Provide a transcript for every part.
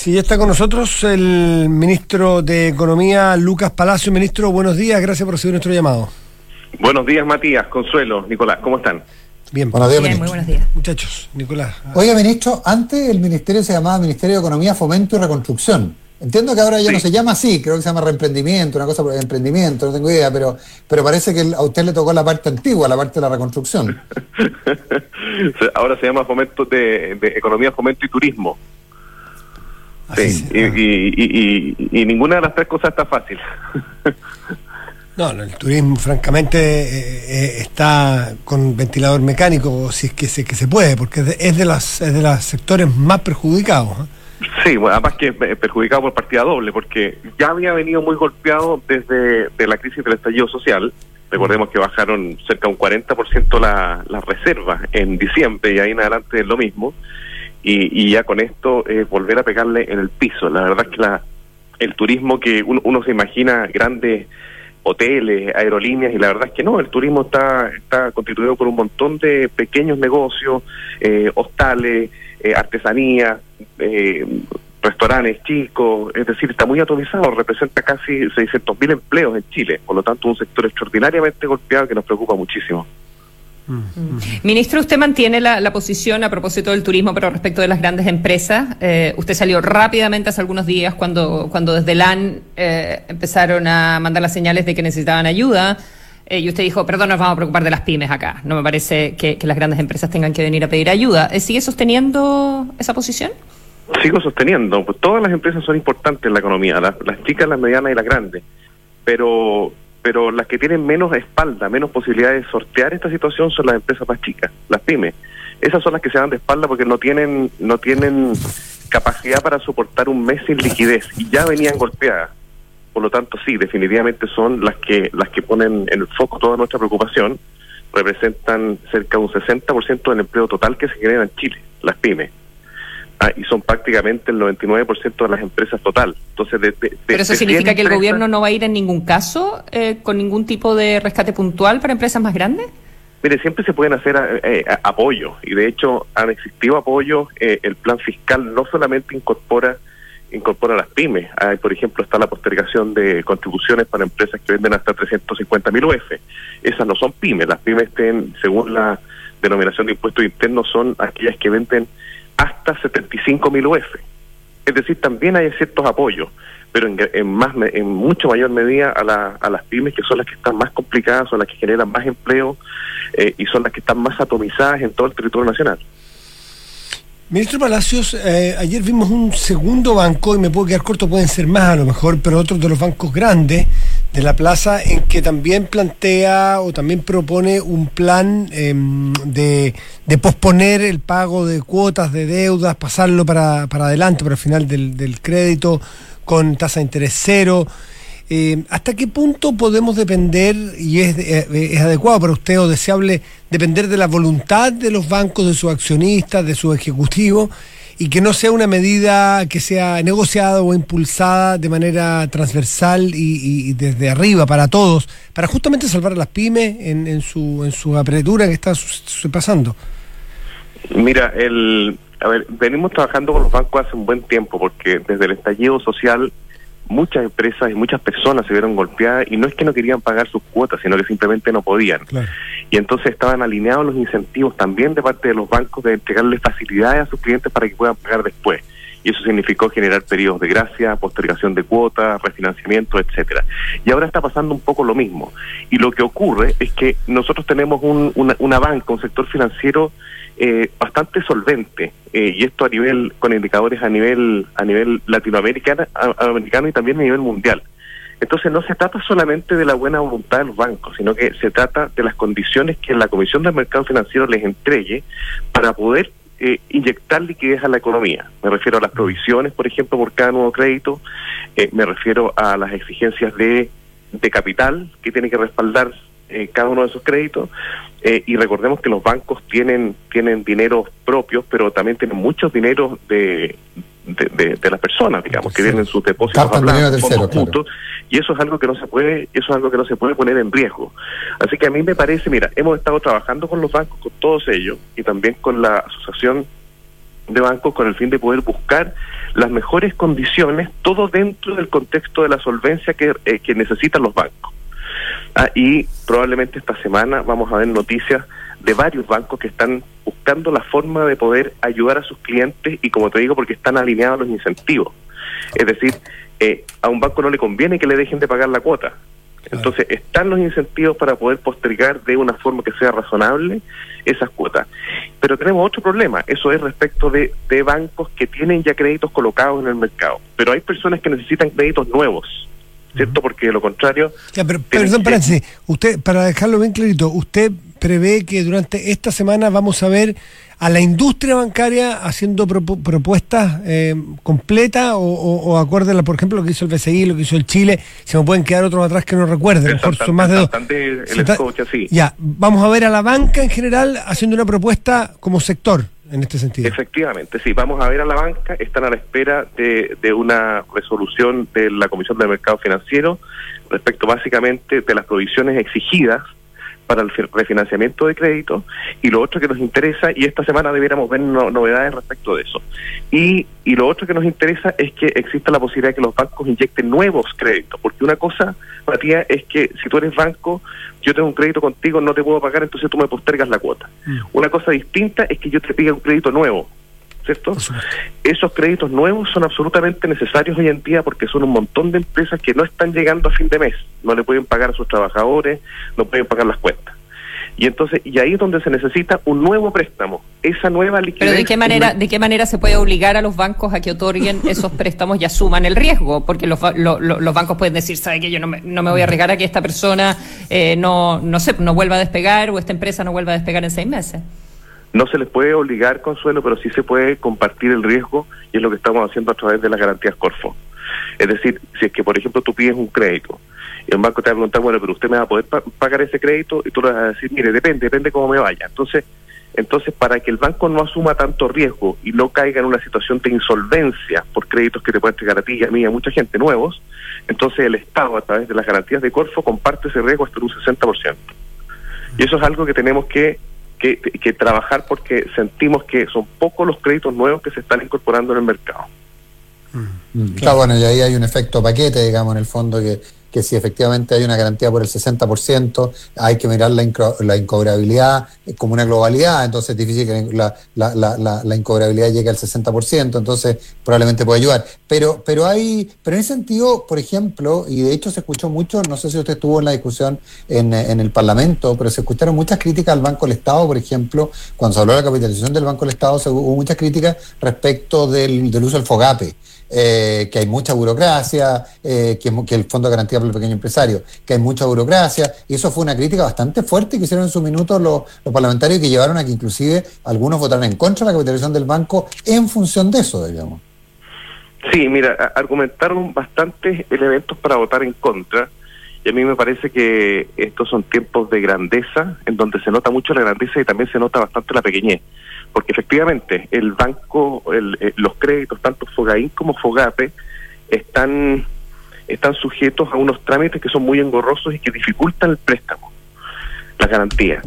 Sí, ya está con nosotros el ministro de Economía, Lucas Palacio. Ministro, buenos días, gracias por recibir nuestro llamado. Buenos días, Matías, Consuelo, Nicolás, ¿cómo están? Bien, buenos días, muy buenos días. Muchachos, Nicolás. Oiga, ministro, antes el ministerio se llamaba Ministerio de Economía, Fomento y Reconstrucción. Entiendo que ahora ya no se llama así, creo que se llama reemprendimiento, una cosa por emprendimiento, no tengo idea, pero parece que a usted le tocó la parte antigua, la parte de la reconstrucción. Ahora se llama Fomento de Economía, Fomento y Turismo. Sí, y ninguna de las tres cosas está fácil. No, el turismo francamente está con ventilador mecánico, si es que se puede, porque es de los sectores más perjudicados, ¿eh? Sí, bueno, además que perjudicado por partida doble, porque ya había venido muy golpeado desde la crisis del estallido social. Recordemos que bajaron cerca de un 40% las reservas en diciembre y ahí en adelante es lo mismo. Y ya con esto volver a pegarle en el piso. La verdad es que el turismo que uno se imagina grandes hoteles, aerolíneas, y la verdad es que no, el turismo está constituido por un montón de pequeños negocios, hostales, artesanía, restaurantes chicos, es decir, está muy atomizado, representa casi 600.000 empleos en Chile, por lo tanto un sector extraordinariamente golpeado que nos preocupa muchísimo. Ministro, usted mantiene la posición a propósito del turismo, pero respecto de las grandes empresas. Usted salió rápidamente hace algunos días cuando desde LAN empezaron a mandar las señales de que necesitaban ayuda, y usted dijo, perdón, nos vamos a preocupar de las pymes acá. No me parece que las grandes empresas tengan que venir a pedir ayuda. ¿Sigue sosteniendo esa posición? Sigo sosteniendo, pues todas las empresas son importantes en la economía, las chicas, las medianas y las grandes, pero las que tienen menos espalda, menos posibilidades de sortear esta situación son las empresas más chicas, las pymes. Esas son las que se dan de espalda porque no tienen capacidad para soportar un mes sin liquidez y ya venían golpeadas. Por lo tanto, sí, definitivamente son las que ponen en el foco toda nuestra preocupación. Representan cerca de un 60% del empleo total que se genera en Chile, las pymes. Y son prácticamente el 99% de las empresas total. Entonces, ¿pero eso significa que el gobierno no va a ir en ningún caso con ningún tipo de rescate puntual para empresas más grandes? Mire, siempre se pueden hacer apoyos, y de hecho han existido apoyos. El plan fiscal no solamente incorpora a las pymes. Por ejemplo, está la postergación de contribuciones para empresas que venden hasta 350.000 UF. Esas no son pymes. Las pymes, según la denominación de impuestos internos, son aquellas que venden hasta 75.000 UF. Es decir, también hay ciertos apoyos, pero en mucho mayor medida a las pymes, que son las que están más complicadas, son las que generan más empleo y son las que están más atomizadas en todo el territorio nacional. Ministro Palacios, ayer vimos un segundo banco, y me puedo quedar corto, pueden ser más a lo mejor, pero otros de los bancos grandes de la plaza, en que también plantea o también propone un plan de posponer el pago de cuotas de deudas, pasarlo para adelante, para el final del crédito, con tasa de interés cero. ¿Hasta qué punto podemos depender, y es adecuado para usted o deseable, depender de la voluntad de los bancos, de sus accionistas, de sus ejecutivos, y que no sea una medida que sea negociada o impulsada de manera transversal y desde arriba para todos, para justamente salvar a las pymes en su apretura que está pasando? Mira, venimos trabajando con los bancos hace un buen tiempo, porque desde el estallido social muchas empresas y muchas personas se vieron golpeadas, y no es que no querían pagar sus cuotas, sino que simplemente no podían. Claro. Y entonces estaban alineados los incentivos también de parte de los bancos de entregarles facilidades a sus clientes para que puedan pagar después. Y eso significó generar periodos de gracia, postergación de cuotas, refinanciamiento, etcétera. Y ahora está pasando un poco lo mismo. Y lo que ocurre es que nosotros tenemos una banca, un sector financiero bastante solvente, y esto con indicadores a nivel latinoamericano y también a nivel mundial. Entonces no se trata solamente de la buena voluntad de los bancos, sino que se trata de las condiciones que la Comisión del Mercado Financiero les entregue para poder inyectar liquidez a la economía. Me refiero a las provisiones, por ejemplo, por cada nuevo crédito, me refiero a las exigencias de capital que tiene que respaldar cada uno de esos créditos, y recordemos que los bancos tienen dineros propios, pero también tienen muchos dineros de las personas, digamos, que tienen sus depósitos juntos, y eso es algo que no se puede poner en riesgo. Así que a mí me parece, mira, hemos estado trabajando con los bancos, con todos ellos, y también con la Asociación de bancos con el fin de poder buscar las mejores condiciones, todo dentro del contexto de la solvencia que necesitan los bancos. Y probablemente esta semana vamos a ver noticias de varios bancos que están buscando la forma de poder ayudar a sus clientes, y como te digo, porque están alineados los incentivos. Es decir, a un banco no le conviene que le dejen de pagar la cuota. Entonces están los incentivos para poder postergar de una forma que sea razonable esas cuotas. Pero tenemos otro problema, eso es respecto de bancos que tienen ya créditos colocados en el mercado. Pero hay personas que necesitan créditos nuevos, ¿cierto? Porque de lo contrario... Ya, pero perdón, usted, para dejarlo bien clarito, ¿usted prevé que durante esta semana vamos a ver a la industria bancaria haciendo propuestas completas o acorde a, por ejemplo, lo que hizo el BCI, lo que hizo el Chile? Se me pueden quedar otros atrás que no recuerde, a lo mejor son más de dos. Ya, vamos a ver a la banca en general haciendo una propuesta como sector en este sentido. Efectivamente, sí, vamos a ver a la banca, están a la espera de una resolución de la Comisión del Mercado Financiero respecto básicamente de las provisiones exigidas para el refinanciamiento de crédito, y lo otro que nos interesa, y esta semana debiéramos ver novedades respecto de eso, y lo otro que nos interesa es que exista la posibilidad de que los bancos inyecten nuevos créditos, porque una cosa, Matías, es que si tú eres banco, yo tengo un crédito contigo, no te puedo pagar, entonces tú me postergas la cuota. Una cosa distinta es que yo te pida un crédito nuevo, ¿cierto? Esos créditos nuevos son absolutamente necesarios hoy en día porque son un montón de empresas que no están llegando a fin de mes, no le pueden pagar a sus trabajadores, no pueden pagar las cuentas. Y entonces, y ahí es donde se necesita un nuevo préstamo, esa nueva liquidez. Pero ¿de qué manera se puede obligar a los bancos a que otorguen esos préstamos y asuman el riesgo? Porque los bancos pueden decir, ¿sabe qué? Yo no me voy a arriesgar a que esta persona no vuelva a despegar, o esta empresa no vuelva a despegar en 6 meses. No se les puede obligar, Consuelo, pero sí se puede compartir el riesgo, y es lo que estamos haciendo a través de las garantías Corfo. Es decir, si es que, por ejemplo, tú pides un crédito y un banco te va a preguntar, bueno, pero usted me va a poder pagar ese crédito, y tú le vas a decir, mire, depende cómo me vaya. Entonces, para que el banco no asuma tanto riesgo y no caiga en una situación de insolvencia por créditos que te pueden entregar a ti y a mí y a mucha gente nuevos, entonces el Estado, a través de las garantías de Corfo, comparte ese riesgo hasta un 60%. Y eso es algo que tenemos que trabajar, porque sentimos que son pocos los créditos nuevos que se están incorporando en el mercado. Claro, bueno, y ahí hay un efecto paquete, digamos, en el fondo, que si efectivamente hay una garantía por el 60%, hay que mirar la incobrabilidad como una globalidad, entonces es difícil que la incobrabilidad llegue al 60%, entonces probablemente puede ayudar. Pero en ese sentido, por ejemplo, y de hecho se escuchó mucho, no sé si usted estuvo en la discusión en el Parlamento, pero se escucharon muchas críticas al Banco del Estado, por ejemplo, cuando se habló de la capitalización del Banco del Estado, hubo muchas críticas respecto del uso del FOGAPE. Que hay mucha burocracia, que el Fondo de Garantía para el Pequeño Empresario, que hay mucha burocracia, y eso fue una crítica bastante fuerte que hicieron en su minuto los parlamentarios, que llevaron a que inclusive algunos votaran en contra de la capitalización del banco en función de eso, digamos. Sí, mira, argumentaron bastantes elementos para votar en contra, y a mí me parece que estos son tiempos de grandeza, en donde se nota mucho la grandeza y también se nota bastante la pequeñez. Porque efectivamente el banco, los créditos, tanto Fogaín como Fogape, están sujetos a unos trámites que son muy engorrosos y que dificultan el préstamo, la garantía.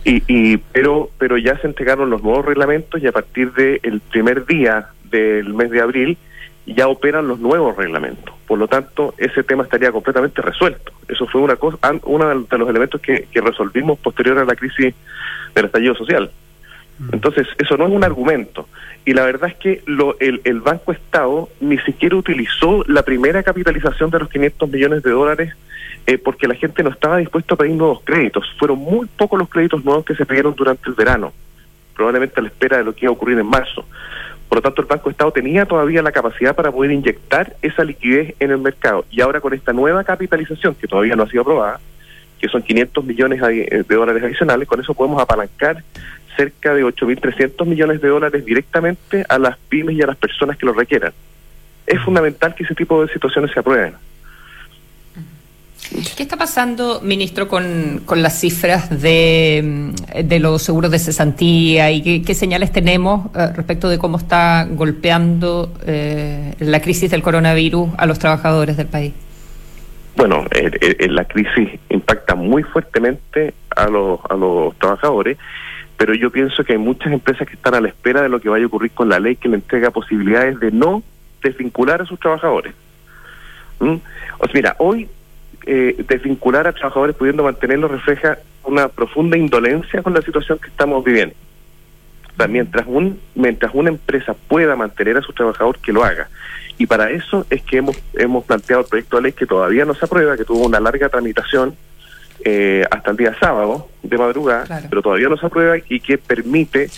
Pero ya se entregaron los nuevos reglamentos, y a partir del primer día del mes de abril ya operan los nuevos reglamentos. Por lo tanto, ese tema estaría completamente resuelto. Eso fue uno de los elementos que resolvimos posterior a la crisis del estallido social. Entonces, eso no es un argumento. Y la verdad es que el Banco Estado ni siquiera utilizó la primera capitalización de los $500 millones porque la gente no estaba dispuesta a pedir nuevos créditos. Fueron muy pocos los créditos nuevos que se pidieron durante el verano, probablemente a la espera de lo que iba a ocurrir en marzo. Por lo tanto, el Banco Estado tenía todavía la capacidad para poder inyectar esa liquidez en el mercado. Y ahora, con esta nueva capitalización, que todavía no ha sido aprobada, que son $500 millones adicionales, con eso podemos apalancar cerca de 8.300 millones de dólares directamente a las pymes y a las personas que lo requieran. Es fundamental que ese tipo de situaciones se aprueben. ¿Qué está pasando, ministro, con las cifras de los seguros de cesantía, y qué señales tenemos respecto de cómo está golpeando la crisis del coronavirus a los trabajadores del país? Bueno, la crisis impacta muy fuertemente a los trabajadores, pero yo pienso que hay muchas empresas que están a la espera de lo que vaya a ocurrir con la ley que le entrega posibilidades de no desvincular a sus trabajadores. O sea, mira, hoy desvincular a trabajadores pudiendo mantenerlos refleja una profunda indolencia con la situación que estamos viviendo. O sea, mientras una empresa pueda mantener a sus trabajadores, que lo haga. Y para eso es que hemos planteado el proyecto de ley que todavía no se aprueba, que tuvo una larga tramitación hasta el día sábado de madrugada, claro, pero todavía no se aprueba, y que permite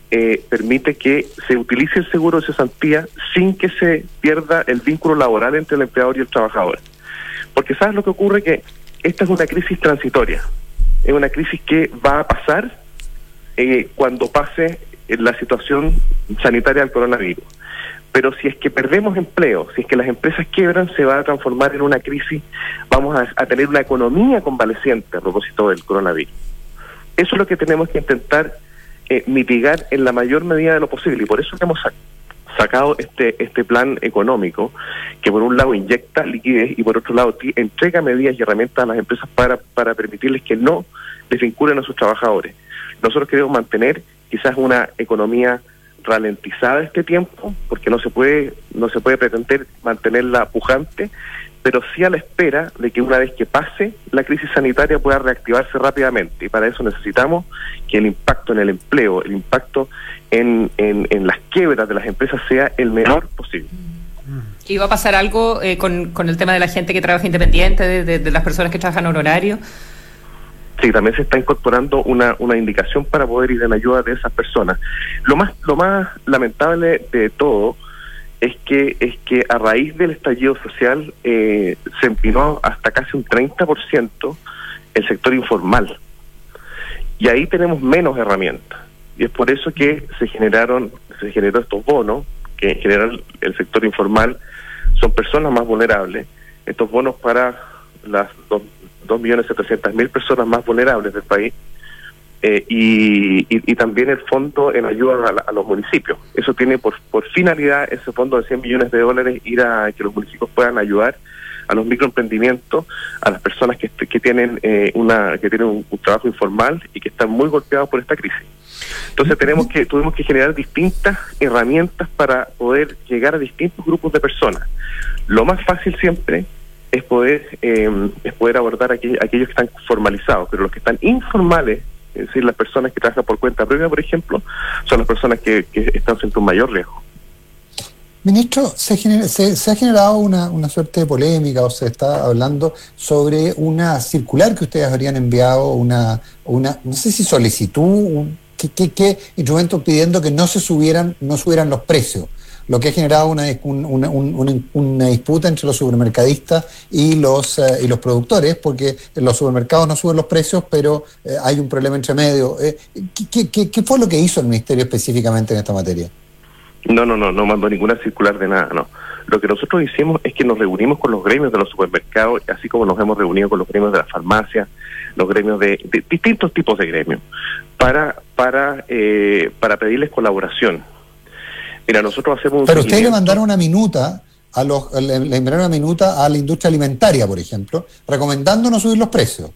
que se utilice el seguro de cesantía sin que se pierda el vínculo laboral entre el empleador y el trabajador. Porque ¿sabes lo que ocurre? Que esta es una crisis transitoria, es una crisis que va a pasar cuando pase la situación sanitaria del coronavirus. Pero si es que perdemos empleo, si es que las empresas quiebran, se va a transformar en una crisis, vamos a tener una economía convaleciente a propósito del coronavirus. Eso es lo que tenemos que intentar mitigar en la mayor medida de lo posible, y por eso que hemos sacado este plan económico, que por un lado inyecta liquidez y por otro lado entrega medidas y herramientas a las empresas para permitirles que no desvinculen a sus trabajadores. Nosotros queremos mantener quizás una economía ralentizada este tiempo, porque no se puede pretender mantenerla pujante, pero sí a la espera de que una vez que pase la crisis sanitaria pueda reactivarse rápidamente, y para eso necesitamos que el impacto en el empleo, el impacto en las quiebras de las empresas sea el menor posible. ¿Y va a pasar algo con el tema de la gente que trabaja independiente, de las personas que trabajan en horario? Sí, también se está incorporando una indicación para poder ir en ayuda de esas personas. Lo más lamentable de todo es que a raíz del estallido social se empinó hasta casi un 30% el sector informal. Y ahí tenemos menos herramientas. Y es por eso que se generó estos bonos, que en general el sector informal son personas más vulnerables. Estos bonos para las 2.700.000 personas más vulnerables del país, y también el fondo en ayuda a los municipios. Eso tiene por finalidad, ese fondo de $100 millones, ir a que los municipios puedan ayudar a los microemprendimientos, a las personas que tienen un trabajo informal y que están muy golpeados por esta crisis. Entonces tuvimos que generar distintas herramientas para poder llegar a distintos grupos de personas. Lo más fácil siempre es poder abordar a aquellos que están formalizados, pero los que están informales, es decir, las personas que trabajan por cuenta propia, por ejemplo, son las personas que están frente a un mayor riesgo. Ministro, se ha generado una suerte de polémica, o se está hablando sobre una circular que ustedes habrían enviado, una no sé si solicitud, ¿qué instrumento pidiendo que no subieran los precios? Lo que ha generado una disputa entre los supermercadistas y los productores, porque los supermercados no suben los precios, pero hay un problema entre medio. ¿Qué fue lo que hizo el Ministerio específicamente en esta materia? No mandó ninguna circular de nada, no. Lo que nosotros hicimos es que nos reunimos con los gremios de los supermercados, así como nos hemos reunido con los gremios de las farmacias, los gremios de distintos tipos de gremios, para pedirles colaboración. Mira, nosotros hacemos Pero ustedes le mandaron una minuta le enviaron una minuta a la industria alimentaria, por ejemplo, recomendando no subir los precios.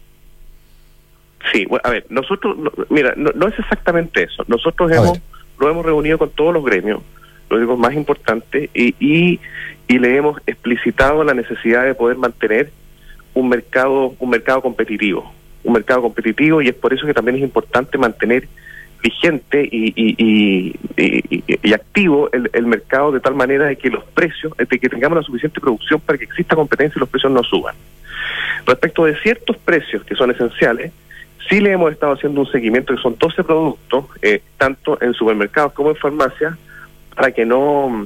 Sí, bueno, a ver, nosotros, no es exactamente eso. Nosotros lo hemos reunido con todos los gremios más importantes, y le hemos explicitado la necesidad de poder mantener un mercado competitivo, y es por eso que también es importante mantener vigente y activo el mercado, de tal manera de que los precios, de que tengamos la suficiente producción para que exista competencia y los precios no suban. Respecto de ciertos precios que son esenciales, sí le hemos estado haciendo un seguimiento, que son 12 productos, tanto en supermercados como en farmacias, para que no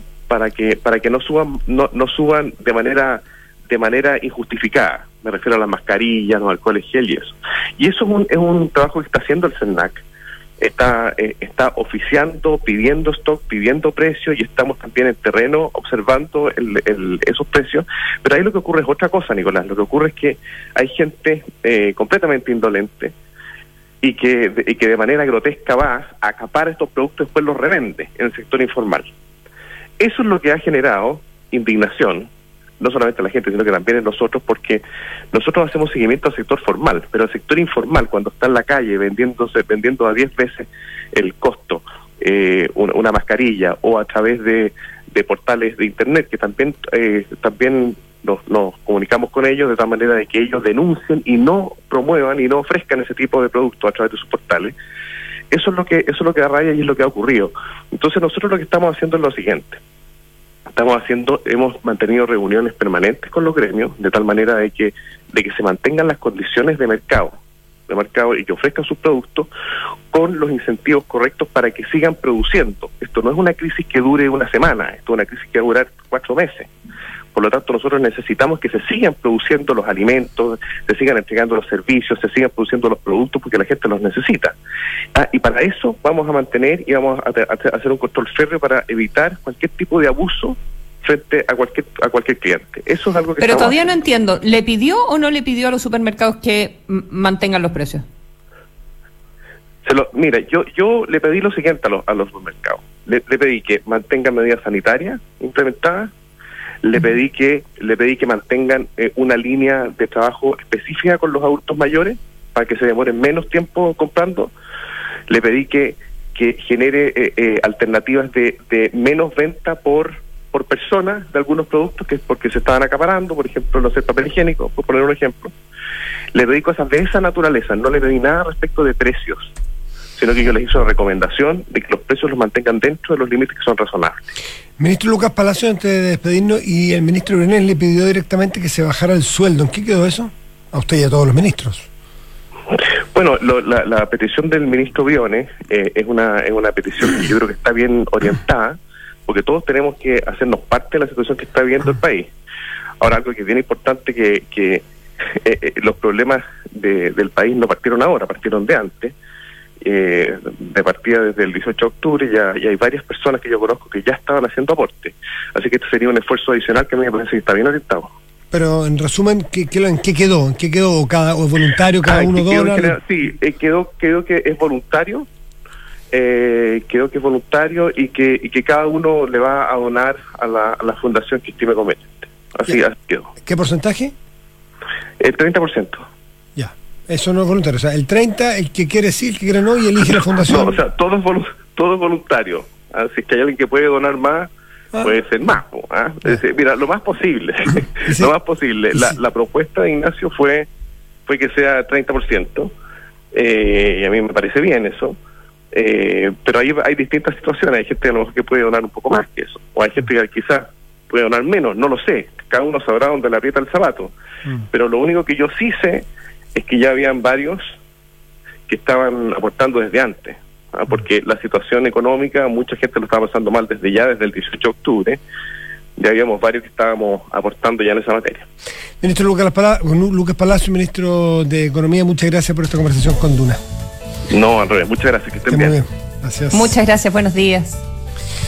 suban de manera injustificada. Me refiero a las mascarillas, los alcoholes gel y eso. Y eso es un trabajo que está haciendo el CENAC. Está oficiando, pidiendo stock, pidiendo precios, y estamos también en terreno observando esos precios. Pero ahí lo que ocurre es otra cosa, Nicolás. Lo que ocurre es que hay gente completamente indolente y que de manera grotesca va a acapar estos productos y después los revende en el sector informal. Eso es lo que ha generado indignación, no solamente la gente, sino que también en nosotros, porque nosotros hacemos seguimiento al sector formal, pero al sector informal, cuando está en la calle vendiendo a 10 veces el costo una mascarilla, o a través de portales de internet, que también nos comunicamos con ellos de tal manera de que ellos denuncien y no promuevan y no ofrezcan ese tipo de productos a través de sus portales. Eso es lo que da rabia y es lo que ha ocurrido. Entonces nosotros lo que estamos haciendo es lo siguiente. Hemos mantenido reuniones permanentes con los gremios de tal manera de que se mantengan las condiciones de mercado y que ofrezcan sus productos con los incentivos correctos para que sigan produciendo. Esto no es una crisis que dure una semana, esto es una crisis que va a durar 4 meses. Por lo tanto, nosotros necesitamos que se sigan produciendo los alimentos, se sigan entregando los servicios, se sigan produciendo los productos porque la gente los necesita. Y para eso vamos a mantener y vamos a hacer un control férreo para evitar cualquier tipo de abuso frente a cualquier cliente. Eso es algo que... Pero todavía no entiendo, ¿le pidió o no le pidió a los supermercados que mantengan los precios? Mira, yo le pedí lo siguiente a los supermercados. Le pedí que mantengan medidas sanitarias implementadas. Le pedí que mantengan una línea de trabajo específica con los adultos mayores para que se demoren menos tiempo comprando. Le pedí que genere alternativas de menos venta por persona de algunos productos porque se estaban acaparando, por ejemplo, no sé, papel higiénico, por poner un ejemplo. Le pedí cosas de esa naturaleza, no le pedí nada respecto de precios, sino que yo les hice una recomendación de que los precios los mantengan dentro de los límites que son razonables. Ministro Lucas Palacio, antes de despedirnos, y el ministro Briones le pidió directamente que se bajara el sueldo. ¿En qué quedó eso? A usted y a todos los ministros. Bueno, la petición del ministro Briones es una petición que yo creo que está bien orientada, porque todos tenemos que hacernos parte de la situación que está viviendo el país. Ahora, algo que es bien importante, que los problemas del país no partieron ahora, partieron de antes. De partida desde el 18 de octubre ya hay varias personas que yo conozco que ya estaban haciendo aporte, así que este sería un esfuerzo adicional que a mí me parece que está bien orientado. Pero en resumen, ¿en qué quedó? ¿En qué quedó? ¿O es voluntario, cada uno dona? Sí, quedó que es voluntario, y que cada uno le va a donar a la fundación que estime conveniente. Así quedó. ¿Qué porcentaje? El 30%. Ya. Eso no es voluntario, o sea, el 30, el que quiere sí, el que quiere no, y elige la fundación. No, o sea, todo es voluntario. Así que hay alguien que puede donar más, puede ser más. Mira, lo más posible. Sí. Lo más posible. La propuesta de Ignacio fue que sea 30%, y a mí me parece bien eso. Pero hay distintas situaciones. Hay gente a lo mejor que puede donar un poco más que eso, o hay gente que quizás puede donar menos, no lo sé. Cada uno sabrá dónde le aprieta el zapato. Pero lo único que yo sí sé es que ya habían varios que estaban aportando desde antes, porque la situación económica, mucha gente lo estaba pasando mal desde el 18 de octubre, ya habíamos varios que estábamos aportando ya en esa materia. Ministro Lucas Palacio, ministro de Economía, muchas gracias por esta conversación con Duna. No, al revés, muchas gracias, que estén bien. Muy bien. Gracias. Muchas gracias, buenos días.